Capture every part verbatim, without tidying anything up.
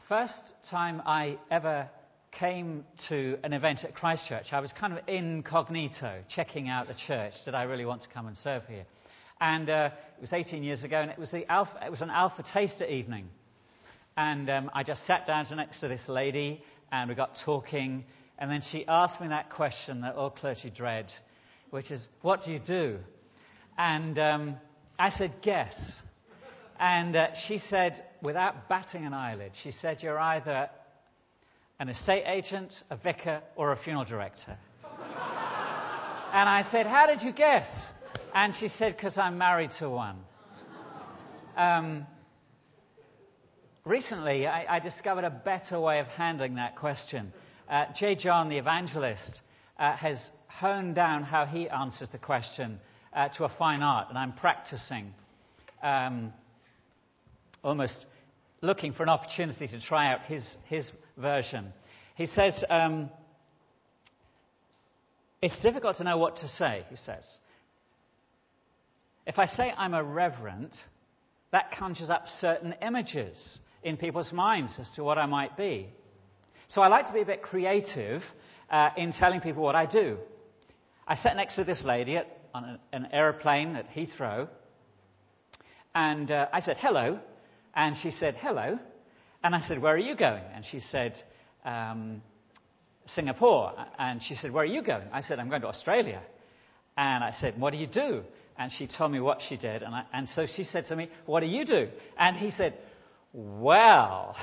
First time I ever came to an event at Christchurch, I was kind of incognito, checking out the church. Did I really want to come and serve here? And uh, it was eighteen years ago, and it was the Alpha, it was an Alpha Taster evening. And um, I just sat down next to this lady, and we got talking, and then she asked me that question that all clergy dread, which is, what do you do? And um, I said, guess. And uh, she said, without batting an eyelid, she said, you're either an estate agent, a vicar, or a funeral director. And I said, how did you guess? And she said, because I'm married to one. Um, recently, I, I discovered a better way of handling that question. Uh, J. John, the evangelist, uh, has honed down how he answers the question uh, to a fine art, and I'm practicing, um, almost looking for an opportunity to try out his, his version. He says, um, it's difficult to know what to say, he says. If I say I'm a reverend, that conjures up certain images in people's minds as to what I might be. So I like to be a bit creative uh, in telling people what I do. I sat next to this lady at, on a, an aeroplane at Heathrow, and uh, I said, hello. And she said, hello. And I said, where are you going? And she said, um, Singapore. And she said, where are you going? I said, I'm going to Australia. And I said, what do you do? And she told me what she did. And, I, and so she said to me, what do you do? And he said, well,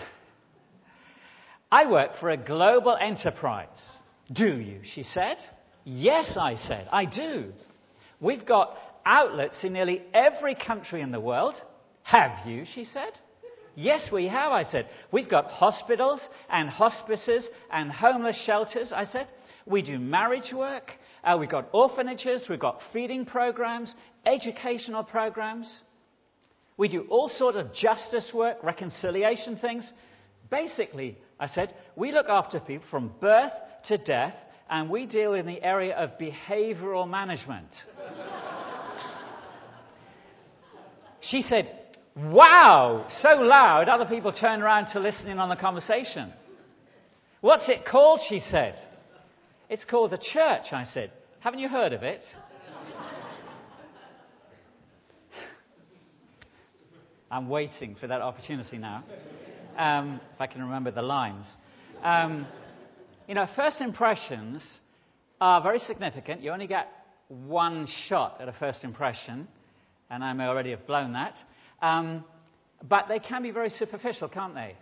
I work for a global enterprise. Do you? She said. Yes, I said, I do. We've got outlets in nearly every country in the world. Have you? She said. Yes, we have, I said. We've got hospitals and hospices and homeless shelters, I said. We do marriage work. Uh, we've got orphanages. We've got feeding programs, educational programs. We do all sorts of justice work, reconciliation things. Basically, I said, we look after people from birth to death, and we deal in the area of behavioral management. She said, wow, so loud, other people turned around to listen in on the conversation. What's it called, she said. It's called the church, I said. Haven't you heard of it? I'm waiting for that opportunity now, um, if I can remember the lines. Um, you know, first impressions are very significant. You only get one shot at a first impression, and I may already have blown that. Um, but they can be very superficial, can't they?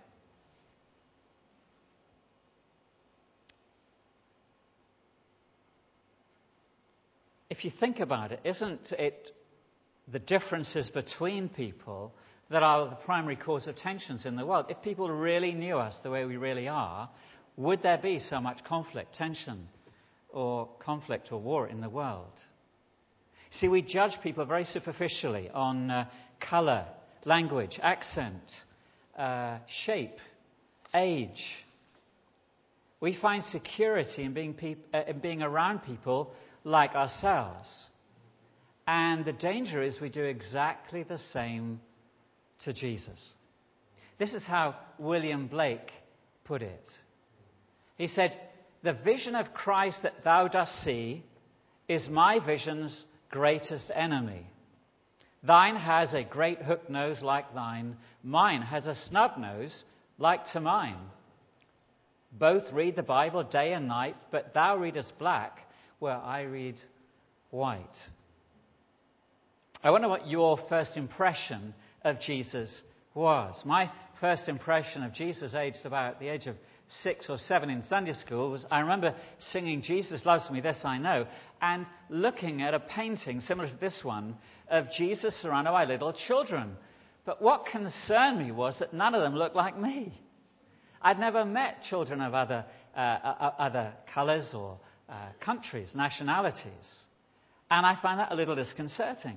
If you think about it, isn't it the differences between people that are the primary cause of tensions in the world? If people really knew us the way we really are, would there be so much conflict, tension, or conflict or war in the world? See, we judge people very superficially on uh, colour, language, accent, uh, shape, age. We find security in being, peop- uh, in being around people like ourselves. And the danger is we do exactly the same to Jesus. This is how William Blake put it. He said, the vision of Christ that thou dost see is my vision's greatest enemy. Thine has a great hook nose like thine. Mine has a snub nose like to mine. Both read the Bible day and night, but thou readest black where I read white. I wonder what your first impression of Jesus was. My first impression of Jesus, aged about the age of six or seven in Sunday school, was I remember singing Jesus Loves Me, This I Know, and looking at a painting similar to this one of Jesus surrounded by little children. But what concerned me was that none of them looked like me. I'd never met children of other uh, uh, other colours or uh, countries, nationalities. And I find that a little disconcerting.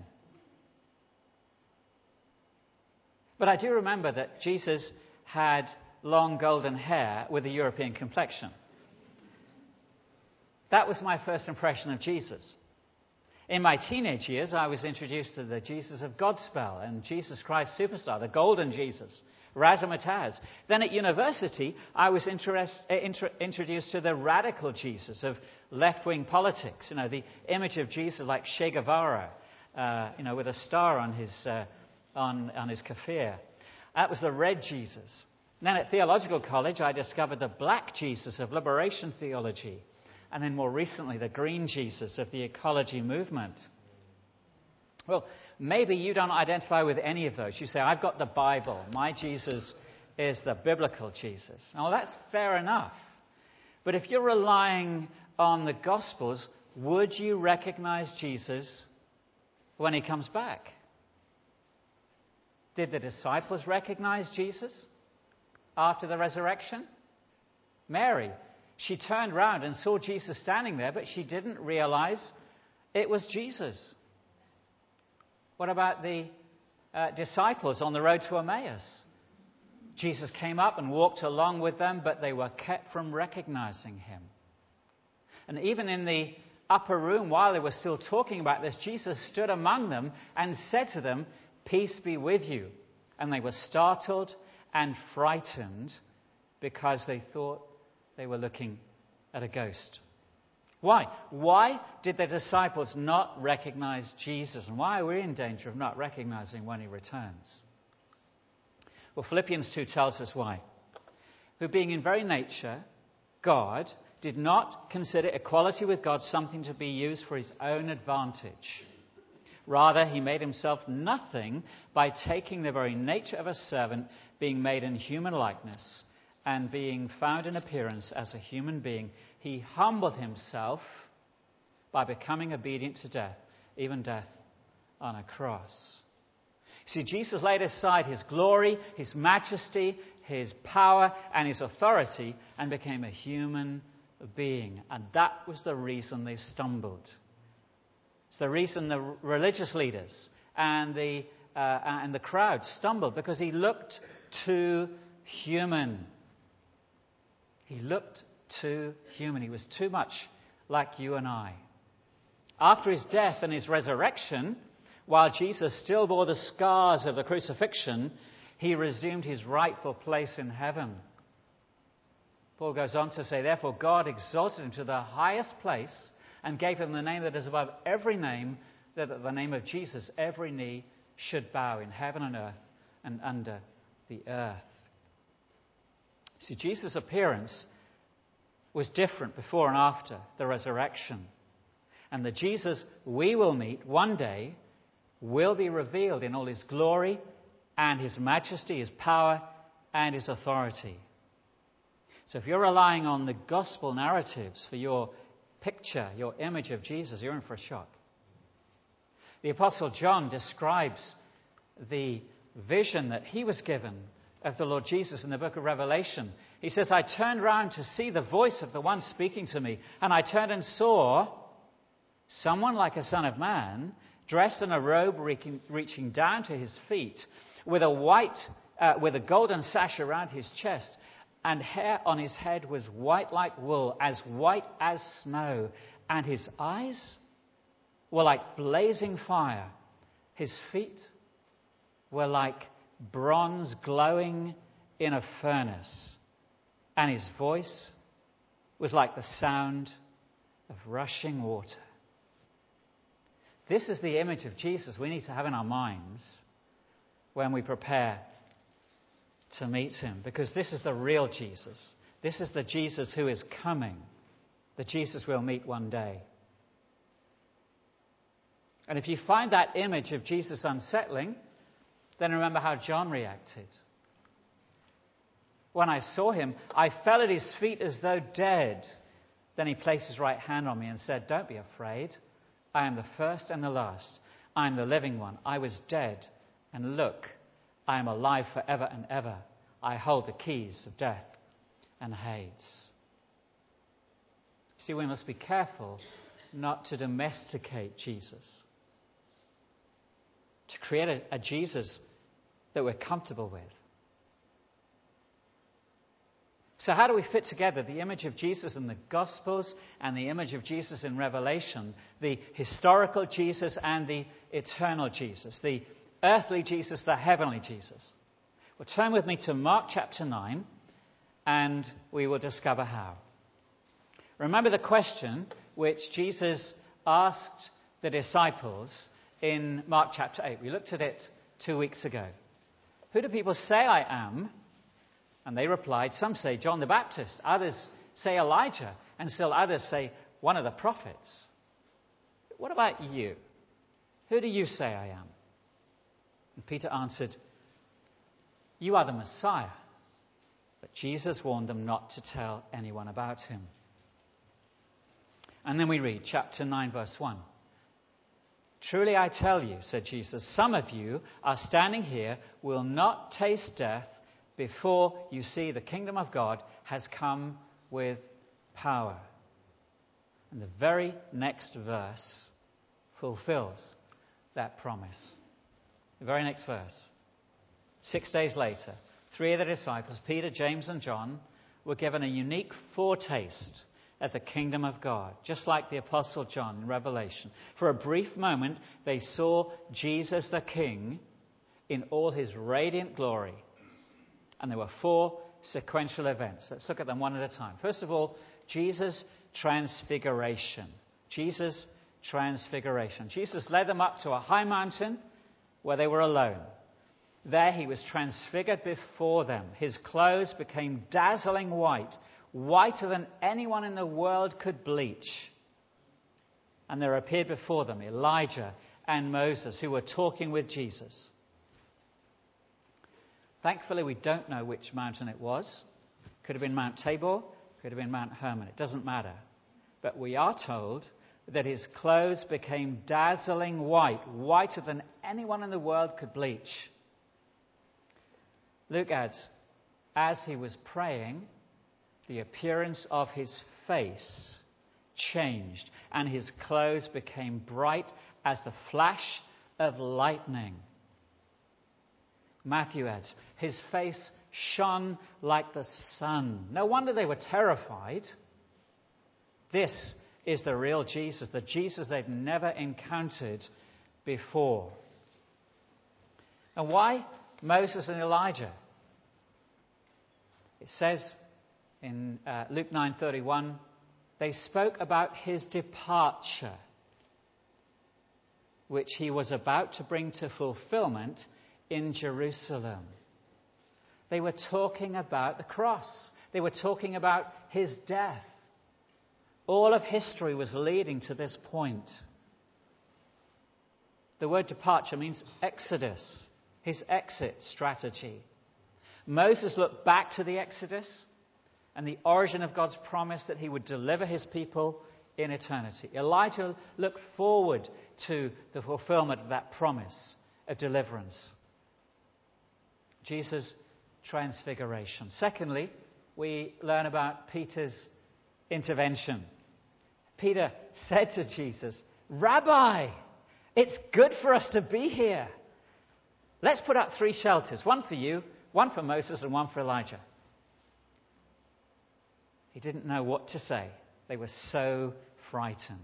But I do remember that Jesus had long golden hair with a European complexion. That was my first impression of Jesus. In my teenage years, I was introduced to the Jesus of Godspell and Jesus Christ Superstar, the Golden Jesus, Razzmatazz. Then at university, I was interest, uh, intro, introduced to the radical Jesus of left-wing politics. You know, the image of Jesus like Che Guevara, uh, you know, with a star on his uh, on on his keffiyeh. That was the red Jesus. And then at theological college, I discovered the black Jesus of liberation theology. And then more recently, the green Jesus of the ecology movement. Well, maybe you don't identify with any of those. You say, I've got the Bible. My Jesus is the biblical Jesus. Now, that's fair enough. But if you're relying on the Gospels, would you recognize Jesus when he comes back? Did the disciples recognize Jesus after the resurrection? Mary, she turned round and saw Jesus standing there, but she didn't realize it was Jesus. What about the uh, disciples on the road to Emmaus? Jesus came up and walked along with them, but they were kept from recognizing him. And even in the upper room, while they were still talking about this, Jesus stood among them and said to them, "Peace be with you." And they were startled and frightened because they thought they were looking at a ghost. Why? Why did the disciples not recognize Jesus? And why are we in danger of not recognizing when he returns? Well, Philippians two tells us why. Who being in very nature, God, did not consider equality with God something to be used for his own advantage. Rather, he made himself nothing by taking the very nature of a servant, being made in human likeness, and being found in appearance as a human being. He humbled himself by becoming obedient to death, even death on a cross. See, Jesus laid aside his glory, his majesty, his power, and his authority, and became a human being. And that was the reason they stumbled. It's the reason the religious leaders and the uh, and the crowd stumbled, because he looked too human. He looked too human. He was too much like you and I. After his death and his resurrection, while Jesus still bore the scars of the crucifixion, he resumed his rightful place in heaven. Paul goes on to say, therefore God exalted him to the highest place and gave him the name that is above every name, that at the name of Jesus every knee should bow in heaven and earth and under the earth. See, Jesus' appearance was different before and after the resurrection. And the Jesus we will meet one day will be revealed in all his glory and his majesty, his power and his authority. So if you're relying on the gospel narratives for your picture, your image of Jesus, you're in for a shock. The Apostle John describes the vision that he was given of the Lord Jesus in the book of Revelation. He says, I turned round to see the voice of the one speaking to me, and I turned and saw someone like a son of man, dressed in a robe reaching, reaching down to his feet, with a white, uh, with a golden sash around his chest, and hair on his head was white like wool, as white as snow, and his eyes were like blazing fire. His feet were like bronze glowing in a furnace, and his voice was like the sound of rushing water. This is the image of Jesus we need to have in our minds when we prepare to meet him, because this is the real Jesus. This is the Jesus who is coming, the Jesus we'll meet one day. And if you find that image of Jesus unsettling, then remember how John reacted. When I saw him, I fell at his feet as though dead. Then he placed his right hand on me and said, don't be afraid. I am the first and the last. I am the living one. I was dead, and look, I am alive forever and ever. I hold the keys of death and Hades. See, we must be careful not to domesticate Jesus, to create a, a Jesus that we're comfortable with. So how do we fit together the image of Jesus in the Gospels and the image of Jesus in Revelation, the historical Jesus and the eternal Jesus, the earthly Jesus, the heavenly Jesus? Well, turn with me to Mark chapter nine, and we will discover how. Remember the question which Jesus asked the disciples in Mark chapter eight. We looked at it two weeks ago. Who do people say I am? And they replied, some say John the Baptist, others say Elijah, and still others say one of the prophets. What about you? Who do you say I am? And Peter answered, you are the Messiah. But Jesus warned them not to tell anyone about him. And then we read chapter nine, verse one. Truly I tell you, said Jesus, some of you are standing here will not taste death before you see the kingdom of God has come with power. And the very next verse fulfills that promise. The very next verse. Six days later, three of the disciples, Peter, James, and John, were given a unique foretaste of the kingdom of God, just like the Apostle John in Revelation. For a brief moment, they saw Jesus the King in all his radiant glory. And there were four sequential events. Let's look at them one at a time. First of all, Jesus' transfiguration. Jesus' transfiguration. Jesus led them up to a high mountain where they were alone. There he was transfigured before them. His clothes became dazzling white, whiter than anyone in the world could bleach. And there appeared before them Elijah and Moses, who were talking with Jesus. Thankfully, we don't know which mountain it was. Could have been Mount Tabor, could have been Mount Hermon. It doesn't matter. But we are told that his clothes became dazzling white, whiter than anyone in the world could bleach. Luke adds, as he was praying, the appearance of his face changed, and his clothes became bright as the flash of lightning. Matthew adds, his face shone like the sun. No wonder they were terrified. This is the real Jesus, the Jesus they'd never encountered before. And why Moses and Elijah? It says in uh, Luke nine thirty-one, they spoke about his departure, which he was about to bring to fulfillment in Jerusalem. They were talking about the cross. They were talking about his death. All of history was leading to this point. The word departure means exodus, his exit strategy. Moses looked back to the Exodus and the origin of God's promise that he would deliver his people in eternity. Elijah looked forward to the fulfillment of that promise of deliverance. Jesus' transfiguration. Secondly, we learn about Peter's intervention. Peter said to Jesus, Rabbi, it's good for us to be here. Let's put up three shelters, one for you, one for Moses, and one for Elijah. He didn't know what to say. They were so frightened.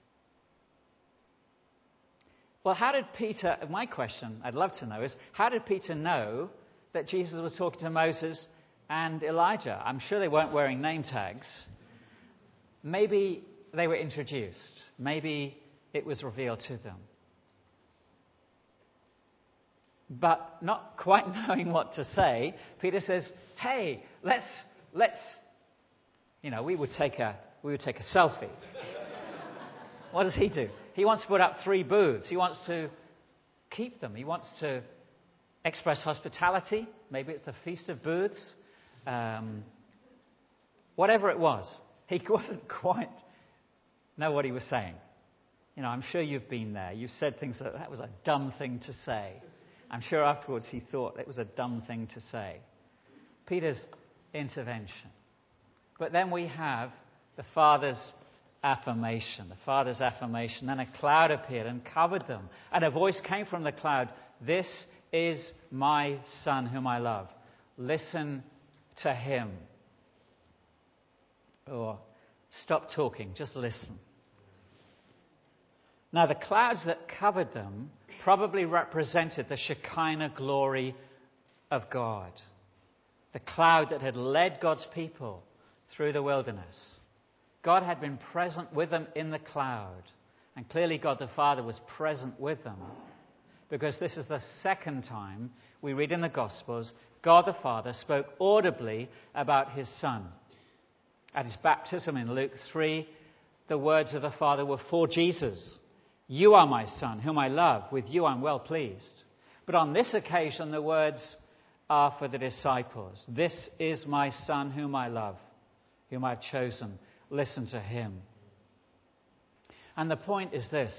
Well, how did Peter, my question I'd love to know is, how did Peter know that Jesus was talking to Moses and Elijah? I'm sure they weren't wearing name tags. Maybe they were introduced. Maybe it was revealed to them. But not quite knowing what to say, Peter says, hey, let's, let's, you know, we would take a, we would take a selfie. What does he do? He wants to put up three booths. He wants to keep them. He wants to express hospitality. Maybe it's the Feast of Booths. Um, whatever it was, he wasn't quite know what he was saying. You know, I'm sure you've been there. You've said things that that was a dumb thing to say. I'm sure afterwards he thought it was a dumb thing to say. Peter's intervention. But then we have the Father's affirmation. The Father's affirmation. Then a cloud appeared and covered them. And a voice came from the cloud. This is my Son whom I love. Listen to him. Or stop talking, just listen. Now, the clouds that covered them probably represented the Shekinah glory of God. The cloud that had led God's people through the wilderness. God had been present with them in the cloud. And clearly God the Father was present with them. Because this is the second time we read in the Gospels, God the Father spoke audibly about his Son. At his baptism in Luke three, the words of the Father were for Jesus. You are my Son, whom I love. With you I'm well pleased. But on this occasion, the words are for the disciples. This is my Son, whom I love, whom I've chosen. Listen to him. And the point is this.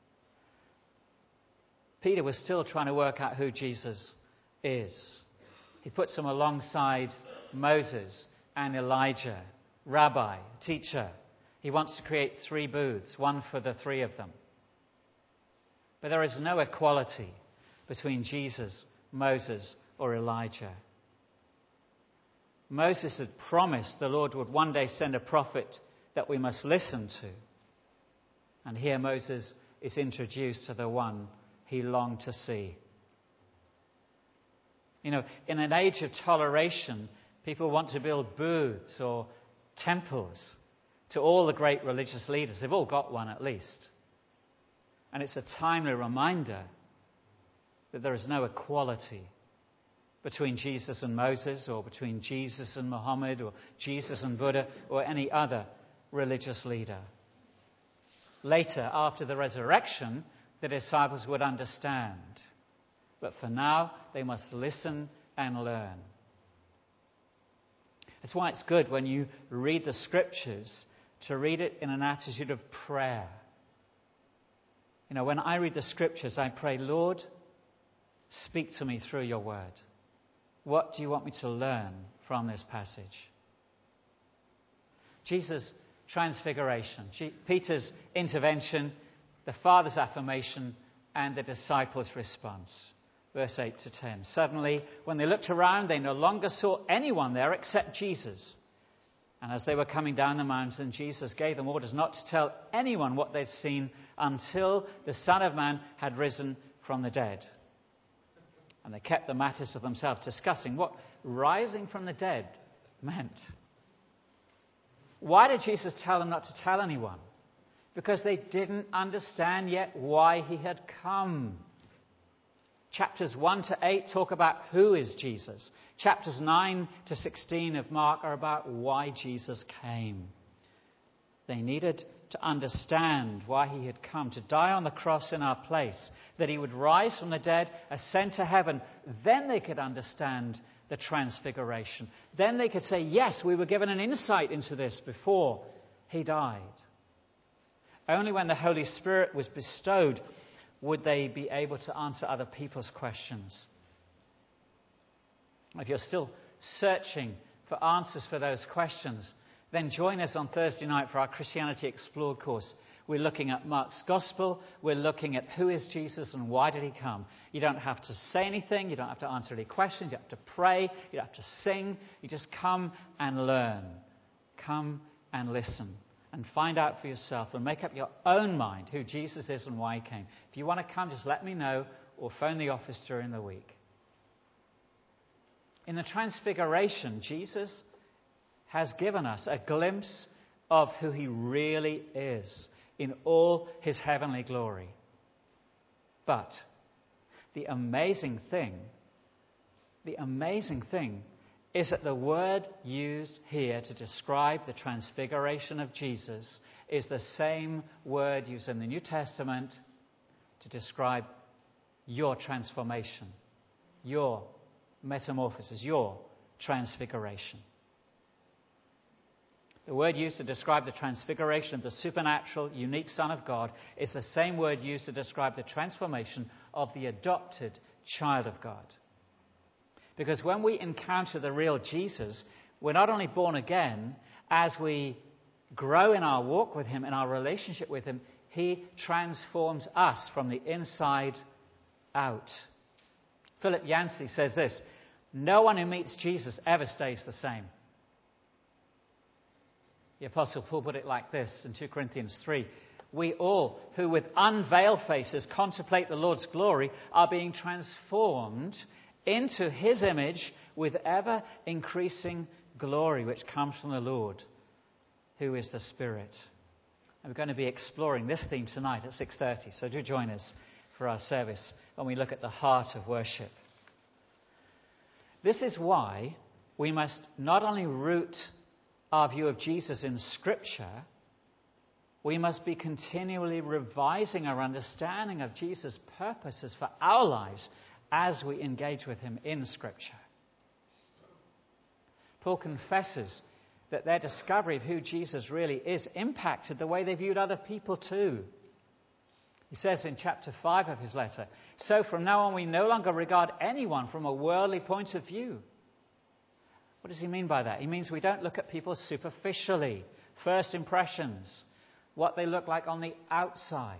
Peter was still trying to work out who Jesus is. He puts him alongside Moses and Elijah, rabbi, teacher. He wants to create three booths, one for the three of them. But there is no equality between Jesus, Moses, or Elijah. Moses had promised the Lord would one day send a prophet that we must listen to. And here Moses is introduced to the one he longed to see. You know, in an age of toleration, people want to build booths or temples to all the great religious leaders. They've all got one at least. And it's a timely reminder that there is no equality between Jesus and Moses, or between Jesus and Muhammad, or Jesus and Buddha, or any other religious leader. Later, after the resurrection, the disciples would understand. But for now, they must listen and learn. That's why it's good when you read the Scriptures to read it in an attitude of prayer. You know, when I read the Scriptures, I pray, Lord, speak to me through your word. What do you want me to learn from this passage? Jesus' transfiguration, Peter's intervention, the Father's affirmation, and the disciples' response. Verse eight to ten. Suddenly, when they looked around, they no longer saw anyone there except Jesus. And as they were coming down the mountain, Jesus gave them orders not to tell anyone what they'd seen until the Son of Man had risen from the dead. And they kept the matters to themselves, discussing what rising from the dead meant. Why did Jesus tell them not to tell anyone? Because they didn't understand yet why he had come. Chapters one to eight talk about who is Jesus. Chapters nine to sixteen of Mark are about why Jesus came. They needed to understand why he had come, to die on the cross in our place, that he would rise from the dead, ascend to heaven. Then they could understand the transfiguration. Then they could say, yes, we were given an insight into this before he died. Only when the Holy Spirit was bestowed would they be able to answer other people's questions. If you're still searching for answers for those questions, then join us on Thursday night for our Christianity Explored course. We're looking at Mark's Gospel. We're looking at who is Jesus and why did he come. You don't have to say anything. You don't have to answer any questions. You don't have to pray. You don't have to sing. You just come and learn. Come and listen. And find out for yourself and make up your own mind who Jesus is and why he came. If you want to come, just let me know or phone the office during the week. In the Transfiguration, Jesus has given us a glimpse of who he really is in all his heavenly glory. But the amazing thing, the amazing thing is that the word used here to describe the transfiguration of Jesus is the same word used in the New Testament to describe your transformation, your metamorphosis, your transfiguration. The word used to describe the transfiguration of the supernatural, unique Son of God is the same word used to describe the transformation of the adopted child of God. Because when we encounter the real Jesus, we're not only born again, as we grow in our walk with him, in our relationship with him, he transforms us from the inside out. Philip Yancey says this, no one who meets Jesus ever stays the same. The Apostle Paul put it like this in Second Corinthians three. We all, who with unveiled faces contemplate the Lord's glory, are being transformed into his image with ever increasing glory, which comes from the Lord, who is the Spirit. And we're going to be exploring this theme tonight at six thirty. So do join us for our service when we look at the heart of worship. This is why we must not only root our view of Jesus in Scripture, we must be continually revising our understanding of Jesus' purposes for our lives as we engage with him in Scripture. Paul confesses that their discovery of who Jesus really is impacted the way they viewed other people too. He says in chapter five of his letter, "So from now on we no longer regard anyone from a worldly point of view." What does he mean by that? He means we don't look at people superficially, first impressions, what they look like on the outside.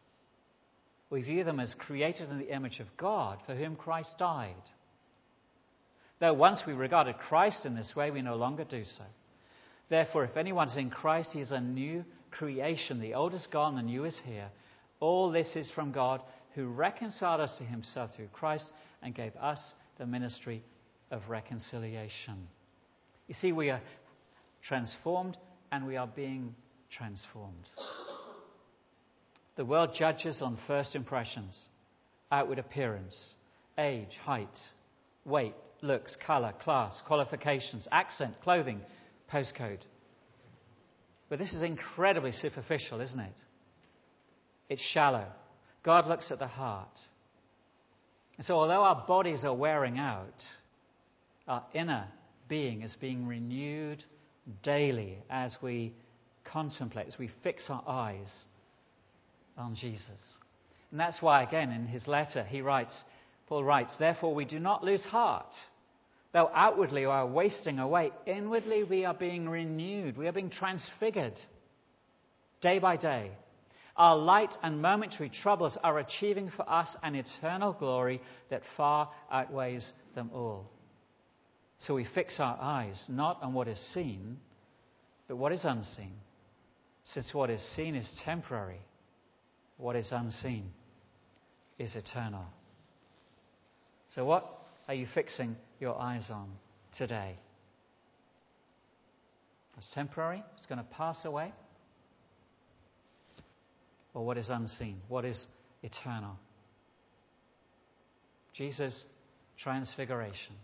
We view them as created in the image of God, for whom Christ died. Though once we regarded Christ in this way, we no longer do so. Therefore, if anyone's in Christ, he is a new creation. The old is gone, the new is here. All this is from God, who reconciled us to himself through Christ and gave us the ministry of reconciliation. You see, we are transformed and we are being transformed. The world judges on first impressions, outward appearance, age, height, weight, looks, colour, class, qualifications, accent, clothing, postcode. But this is incredibly superficial, isn't it? It's shallow. God looks at the heart. And so although our bodies are wearing out, our inner being is being renewed daily as we contemplate, as we fix our eyes on Jesus. And that's why, again, in his letter, he writes, Paul writes, "Therefore we do not lose heart. Though outwardly we are wasting away, inwardly we are being renewed. We are being transfigured day by day. Our light and momentary troubles are achieving for us an eternal glory that far outweighs them all." So we fix our eyes not on what is seen, but what is unseen. Since what is seen is temporary, what is unseen is eternal. So what are you fixing your eyes on today? What's temporary? It's going to pass away? Or what is unseen? What is eternal? Jesus' transfiguration.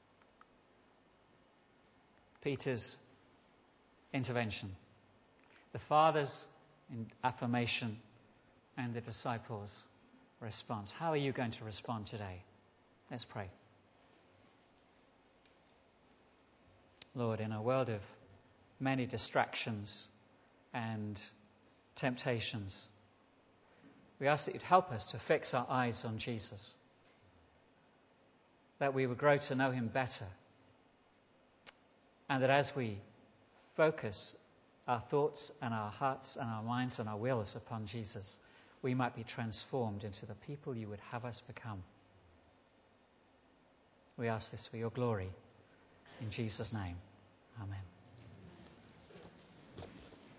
Peter's intervention. The Father's affirmation and the disciples' response. How are you going to respond today? Let's pray. Lord, in a world of many distractions and temptations, we ask that you'd help us to fix our eyes on Jesus, that we would grow to know him better, and that as we focus our thoughts and our hearts and our minds and our wills upon Jesus, we might be transformed into the people you would have us become. We ask this for your glory. In Jesus' name, amen.